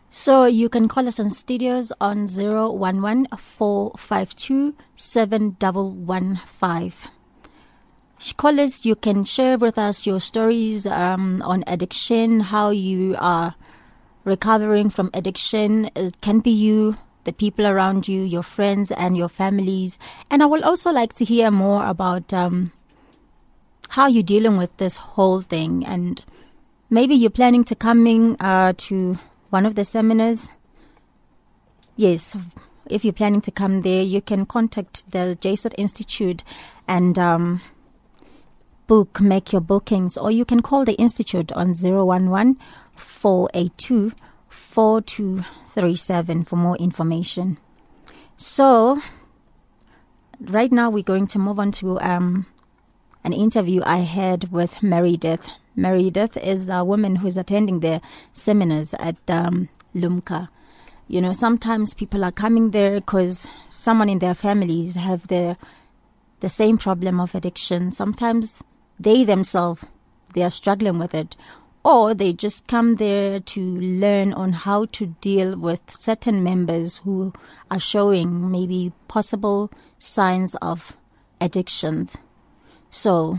So you can call us on studios on 011-452-7115. Callers, you can share with us your stories on addiction, how you are recovering from addiction. It can be you, the people around you, your friends and your families. And I would also like to hear more about how you're dealing with this whole thing. And maybe you're planning to coming to one of the seminars. Yes, if you're planning to come there, you can contact the JSOT Institute and make your bookings, or you can call the Institute on 011-482-4237 for more information. So, right now we're going to move on to an interview I had with Meredith. Meredith is a woman who's attending the seminars at Lumka. You know, sometimes people are coming there because someone in their families have the same problem of addiction. Sometimes they themselves, they are struggling with it. Or they just come there to learn on how to deal with certain members who are showing maybe possible signs of addictions. So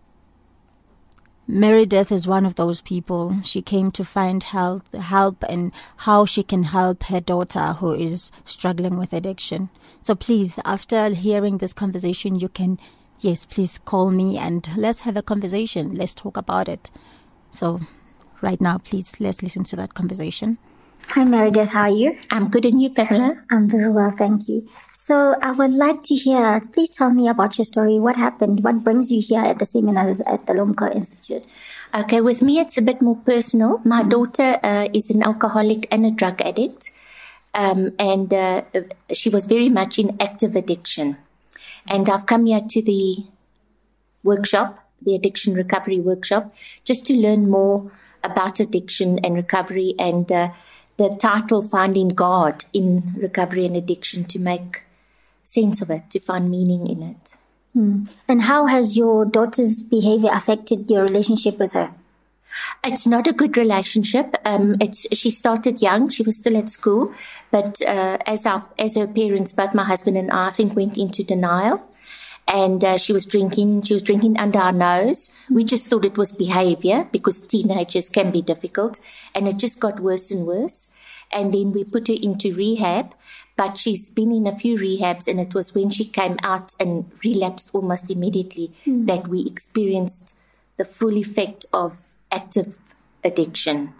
Meredith is one of those people. She came to find help and how she can help her daughter who is struggling with addiction. So please, after hearing this conversation, you can, yes, please call me and let's have a conversation. Let's talk about it. So right now, please, let's listen to that conversation. Hi, Meredith. How are you? I'm good, and you, Pamela? I'm very well, thank you. So I would like to hear, please tell me about your story. What happened? What brings you here at the seminars at the Lumka Institute? Okay, with me, it's a bit more personal. My daughter is an alcoholic and a drug addict, and she was very much in active addiction. And I've come here to the workshop, the addiction recovery workshop, just to learn more about addiction and recovery, and the title Finding God in Recovery and Addiction, to make sense of it, to find meaning in it. And how has your daughter's behavior affected your relationship with her? It's not a good relationship. She started young. She was still at school, but as her parents, both my husband and I think, went into denial. And she was drinking under our nose. We just thought it was behavior because teenagers can be difficult. And it just got worse and worse. And then we put her into rehab. But she's been in a few rehabs, and it was when she came out and relapsed almost immediately that we experienced the full effect of active addiction.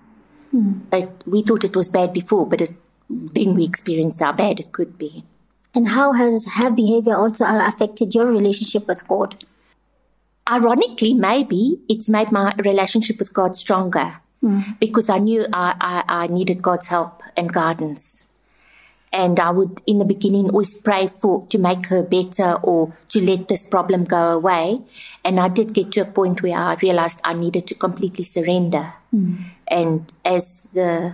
We thought it was bad before, but then we experienced how bad it could be. And how has her behavior also affected your relationship with God? Ironically, maybe it's made my relationship with God stronger because I knew I needed God's help and guidance. And I would, in the beginning, always pray to make her better or to let this problem go away. And I did get to a point where I realized I needed to completely surrender. And as the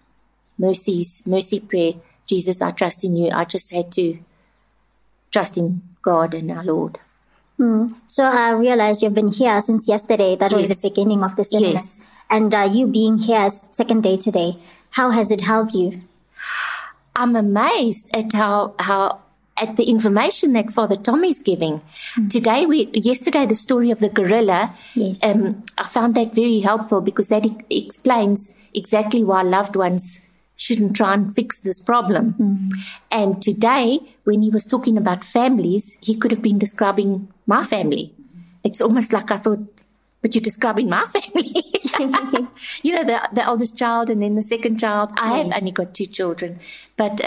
mercy prayer, Jesus, I trust in you, I just had to trust in God and our Lord. So I realized you've been here since yesterday. That was the beginning of the seminar. Yes. And you being here second day today, how has it helped you? I'm amazed at how at the information that Father Tommy's giving. Yesterday, the story of the gorilla, I found that very helpful because that explains exactly why loved ones shouldn't try and fix this problem. And today, when he was talking about families, he could have been describing my family. It's almost like I thought, but you're describing my family. You know, the oldest child and then the second child. I have only got 2 children, but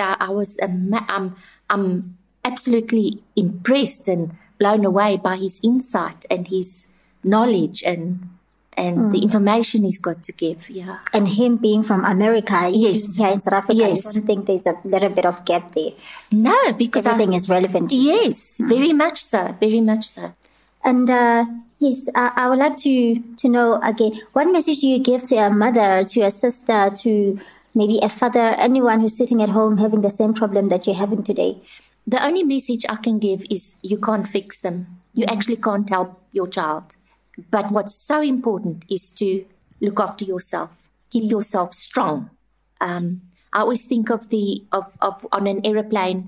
I'm absolutely impressed and blown away by his insight and his knowledge and the information he's got to give. Yeah. And him being from America, here in South Africa, I don't think there's a little bit of gap there. No, because everything is relevant. Yes, very much so, very much so. And I would like to know again, what message do you give to a mother, to a sister, to maybe a father, anyone who's sitting at home having the same problem that you're having today? The only message I can give is you can't fix them. You actually can't help your child. But what's so important is to look after yourself. Keep yourself strong. I always think of on an aeroplane,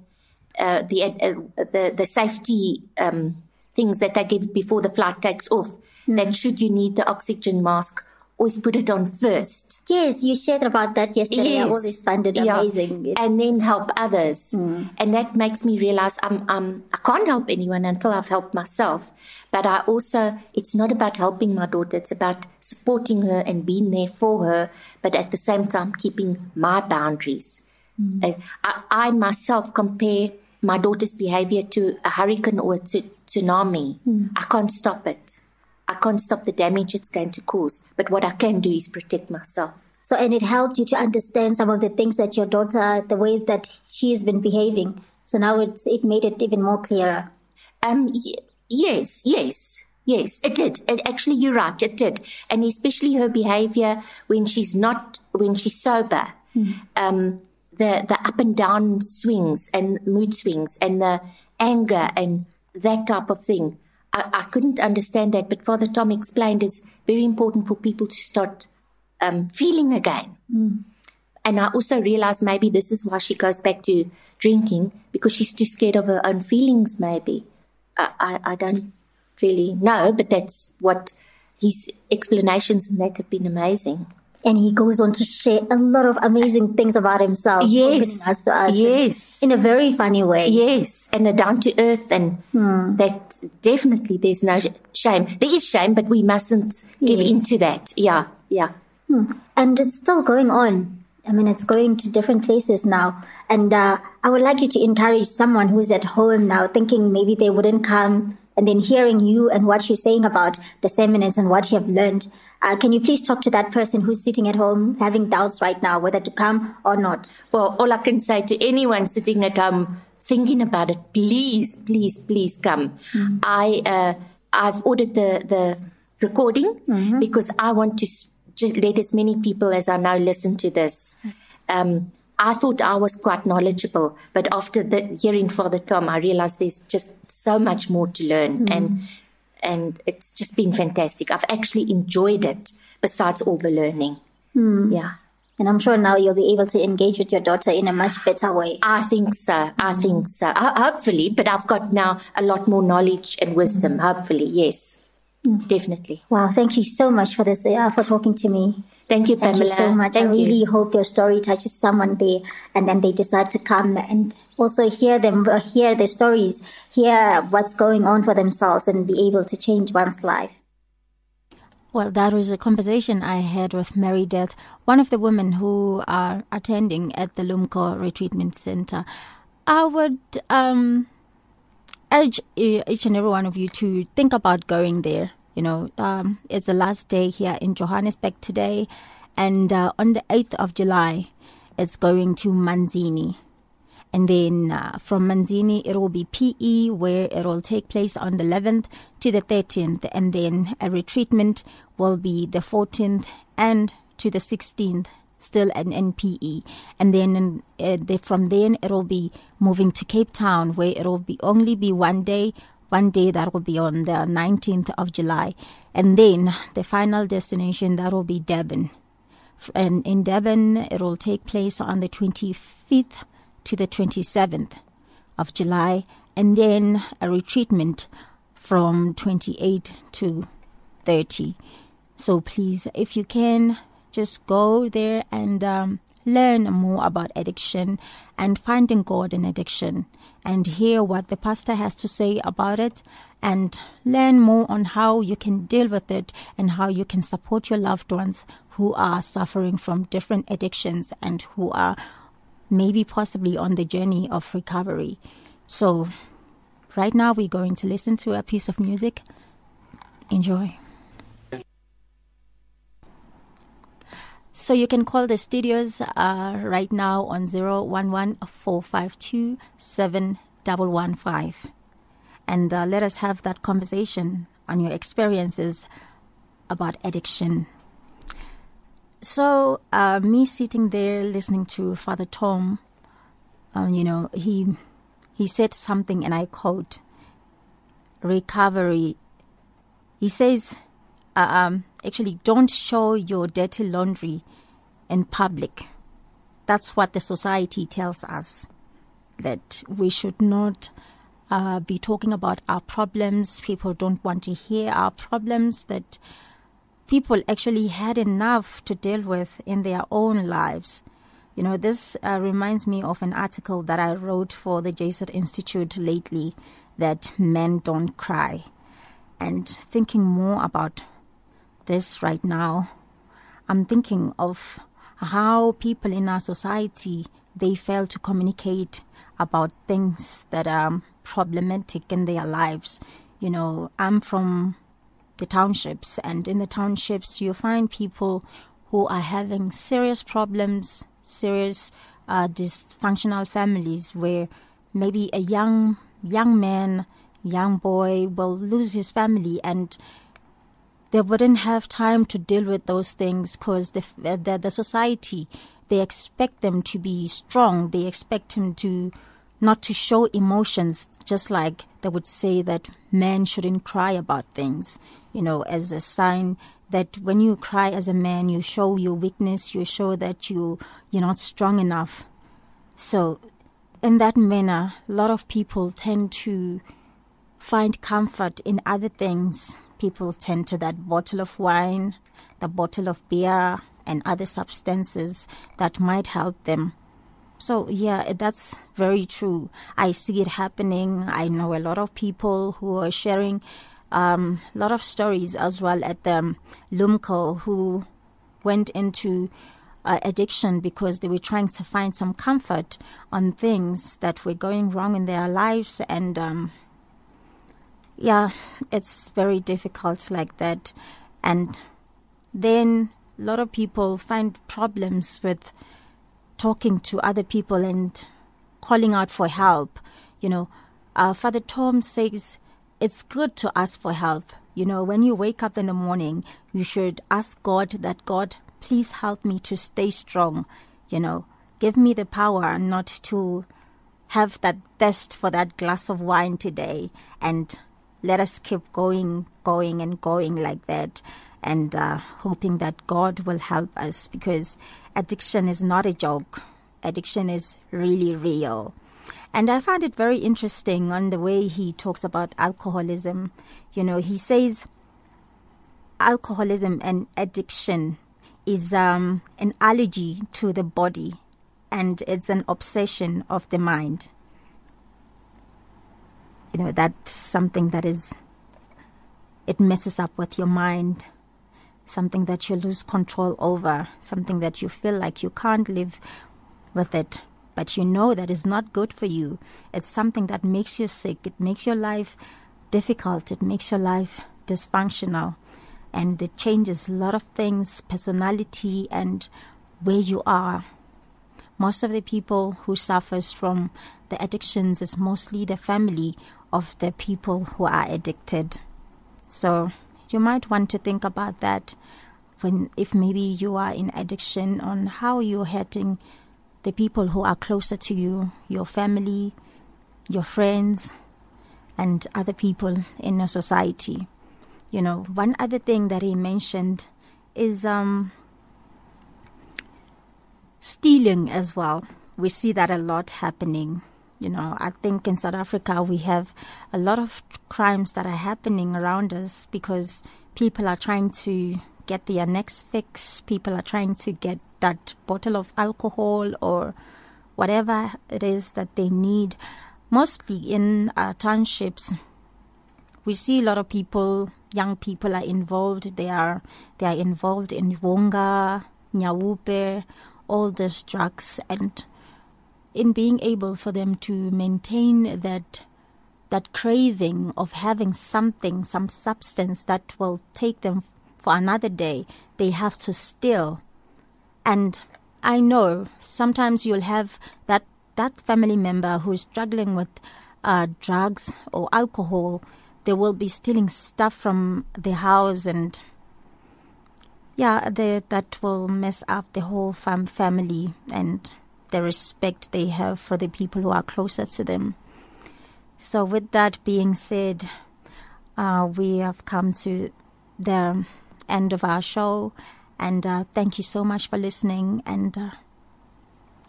the safety things that they give before the flight takes off. That should you need the oxygen mask, always put it on first. Yes, you shared about that yesterday. Yes. I always found it amazing. And then help others. And that makes me realize I can't help anyone until I've helped myself. But it's not about helping my daughter. It's about supporting her and being there for her, but at the same time keeping my boundaries. I myself compare my daughter's behavior to a hurricane or a tsunami. I can't stop it. I can't stop the damage it's going to cause. But what I can do is protect myself. So, and it helped you to understand some of the things that your daughter, the way that she has been behaving. So now it made it even more clearer. Yes, it did. Actually, you're right, it did. And especially her behavior when she's sober. The up and down swings and mood swings and the anger and that type of thing. I couldn't understand that, but Father Tom explained it's very important for people to start feeling again. And I also realized maybe this is why she goes back to drinking, because she's too scared of her own feelings, maybe. I don't really know, but that's what his explanations and that have been amazing. And he goes on to share a lot of amazing things about himself. Yes. Us to us. Yes. In a very funny way. Yes. And a down to earth, and that definitely there's no shame. There is shame, but we mustn't give into that. Yeah. And it's still going on. I mean, it's going to different places now. And I would like you to encourage someone who's at home now thinking maybe they wouldn't come, and then hearing you and what you're saying about the seminars and what you have learned. Can you please talk to that person who's sitting at home having doubts right now whether to come or not? Well, all I can say to anyone sitting at home thinking about it, please, please, please come. I've ordered the recording because I want to just let as many people as I know listen to this. I thought I was quite knowledgeable, but after hearing Father Tom, I realized there's just so much more to learn. And it's just been fantastic. I've actually enjoyed it besides all the learning. Yeah. And I'm sure now you'll be able to engage with your daughter in a much better way. I think so. Hopefully, but I've got now a lot more knowledge and wisdom. Hopefully, yes. Definitely. Wow. Thank you so much for this, for talking to me. Thank you, Pamela. Thank you so much. I really hope your story touches someone there, and then they decide to come and also hear their stories, hear what's going on for themselves, and be able to change one's life. Well, that was a conversation I had with Mary Death, one of the women who are attending at the Lumko Retreatment Center. I would urge each and every one of you to think about going there. You know, it's the last day here in Johannesburg today, and on the 8th of July, it's going to Manzini. And then from Manzini, it will be PE, where it will take place on the 11th to the 13th. And then a retreatment will be the 14th and to the 16th, still an NPE. And then from then, it will be moving to Cape Town, where it will only be one day that will be on the 19th of July. And then the final destination, that will be Durban. And in Durban, it will take place on the 25th to the 27th of July. And then a retreatment from 28 to 30. So please, if you can, just go there and learn more about addiction and finding God in addiction, and hear what the pastor has to say about it, and learn more on how you can deal with it and how you can support your loved ones who are suffering from different addictions and who are maybe possibly on the journey of recovery. So right now we're going to listen to a piece of music. Enjoy. So you can call the studios right now on 011-452-7115. And let us have that conversation on your experiences about addiction. So me sitting there listening to Father Tom, he said something, and I quote, recovery. He says, actually, don't show your dirty laundry in public. that's what the society tells us, that we should not be talking about our problems. People don't want to hear our problems, that people actually had enough to deal with in their own lives. This reminds me of an article that I wrote for the JSOT Institute lately, that men don't cry. And thinking more about this right now, I'm thinking of how people in our society, they fail to communicate about things that are problematic in their lives. I'm from the townships, and in the townships you find people who are having serious problems, serious dysfunctional families, where maybe a young man, young boy will lose his family, and they wouldn't have time to deal with those things because the society, they expect them to be strong. They expect him to not to show emotions, just like they would say that men shouldn't cry about things, as a sign that when you cry as a man, you show your weakness, you show that you're not strong enough. So in that manner, a lot of people tend to find comfort in other things. People tend to that bottle of wine, the bottle of beer, and other substances that might help them. So, yeah, that's very true. I see it happening. I know a lot of people who are sharing a lot of stories as well at the LUMCO, who went into addiction because they were trying to find some comfort on things that were going wrong in their lives. And, it's very difficult like that. And then a lot of people find problems with talking to other people and calling out for help. Father Tom says it's good to ask for help. When you wake up in the morning, you should ask God that, God, please help me to stay strong. Give me the power not to have that thirst for that glass of wine today, and let us keep going like that, and hoping that God will help us, because addiction is not a joke. Addiction is really real. And I found it very interesting on the way he talks about alcoholism. He says alcoholism and addiction is an allergy to the body, and it's an obsession of the mind. That's something that it messes up with your mind, something that you lose control over, something that you feel like you can't live with it, but that is not good for you. It's something that makes you sick. It makes your life difficult. It makes your life dysfunctional, and it changes a lot of things, personality and where you are. Most of the people who suffers from the addictions is mostly the family of the people who are addicted. So you might want to think about that if maybe you are in addiction, on how you're hurting the people who are closer to you, your family, your friends, and other people in your society. One other thing that he mentioned is stealing as well. We see that a lot happening. I think in South Africa we have a lot of crimes that are happening around us because people are trying to get their next fix. People are trying to get that bottle of alcohol or whatever it is that they need. Mostly in townships, we see a lot of people, young people are involved. They are involved in wonga, nyawupe, all these drugs, and in being able for them to maintain that craving of having something, some substance that will take them for another day, they have to steal. And I know sometimes you'll have that family member who's struggling with drugs or alcohol. They will be stealing stuff from the house, and that will mess up the whole family and the respect they have for the people who are closer to them. So with that being said, we have come to the end of our show, and thank you so much for listening, and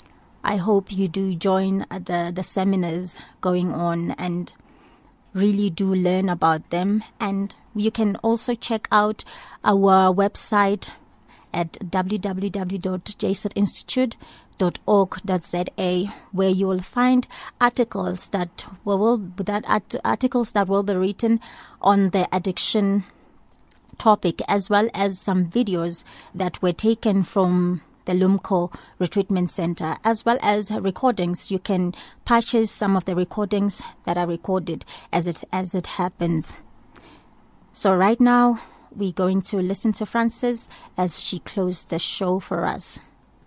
I hope you do join the seminars going on and really do learn about them. And you can also check out our website at www.jsutinstitute.org.za, where you will find articles that will be written on the addiction topic, as well as some videos that were taken from the Lumko Retreatment Center, as well as recordings. You can purchase some of the recordings that are recorded as it happens. So right now, we're going to listen to Frances as she closed the show for us.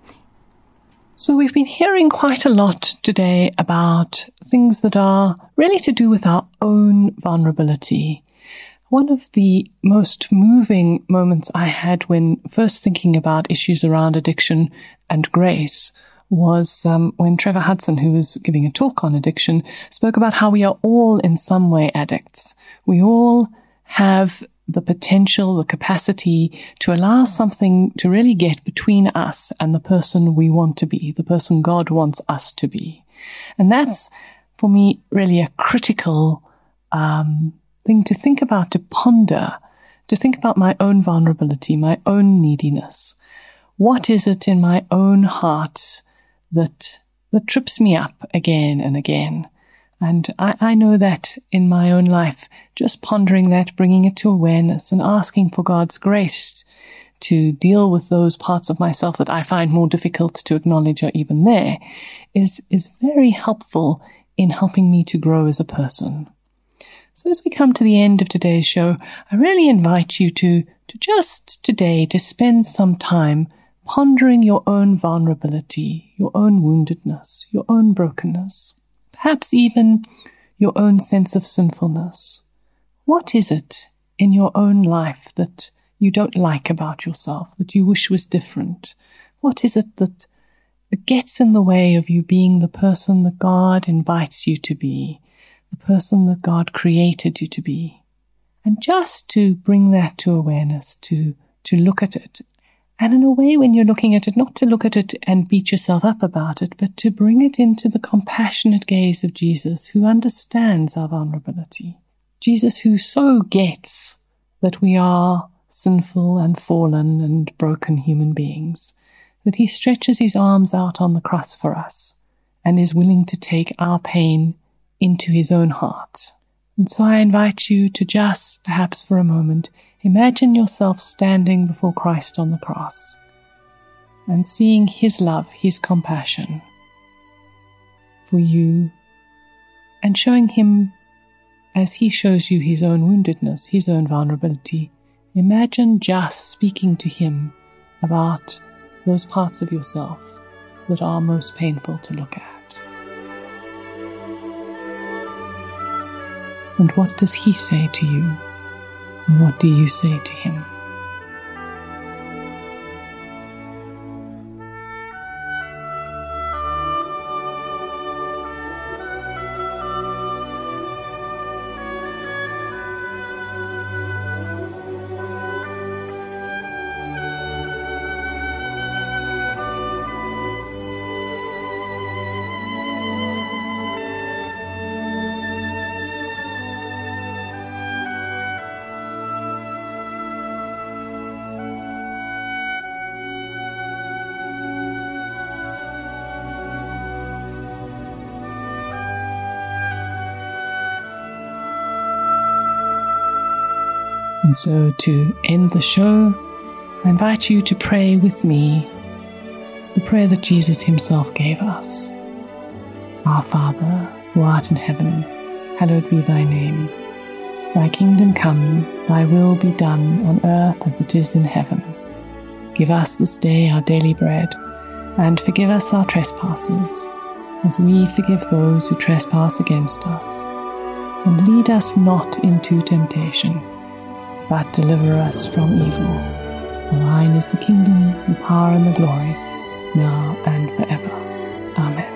So we've been hearing quite a lot today about things that are really to do with our own vulnerability. One of the most moving moments I had when first thinking about issues around addiction and grace was when Trevor Hudson, who was giving a talk on addiction, spoke about how we are all in some way addicts. We all have the potential, the capacity to allow something to really get between us and the person we want to be, the person God wants us to be. And that's, for me, really a critical thing to think about, to ponder, to think about my own vulnerability, my own neediness. What is it in my own heart that trips me up again and again? And I know that in my own life, just pondering that, bringing it to awareness and asking for God's grace to deal with those parts of myself that I find more difficult to acknowledge are even there is very helpful in helping me to grow as a person. So as we come to the end of today's show, I really invite you to just today to spend some time pondering your own vulnerability, your own woundedness, your own brokenness, perhaps even your own sense of sinfulness. What is it in your own life that you don't like about yourself, that you wish was different? What is it that gets in the way of you being the person that God invites you to be, the person that God created you to be? And just to bring that to awareness, to look at it. And in a way, when you're looking at it, not to look at it and beat yourself up about it, but to bring it into the compassionate gaze of Jesus, who understands our vulnerability. Jesus, who so gets that we are sinful and fallen and broken human beings, that he stretches his arms out on the cross for us and is willing to take our pain into his own heart. And so I invite you to just, perhaps for a moment, imagine yourself standing before Christ on the cross and seeing his love, his compassion for you, and showing him, as he shows you his own woundedness, his own vulnerability. Imagine just speaking to him about those parts of yourself that are most painful to look at. And what does he say to you? And what do you say to him? And so to end the show, I invite you to pray with me the prayer that Jesus himself gave us. Our Father, who art in heaven, hallowed be thy name. Thy kingdom come, thy will be done on earth as it is in heaven. Give us this day our daily bread, and forgive us our trespasses, as we forgive those who trespass against us. And lead us not into temptation, but deliver us from evil. For thine is the kingdom, the power, and the glory, now and forever. Amen.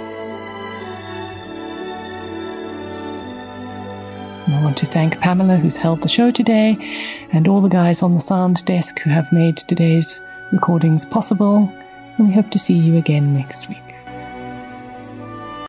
And I want to thank Pamela, who's held the show today, and all the guys on the sound desk who have made today's recordings possible. And we hope to see you again next week.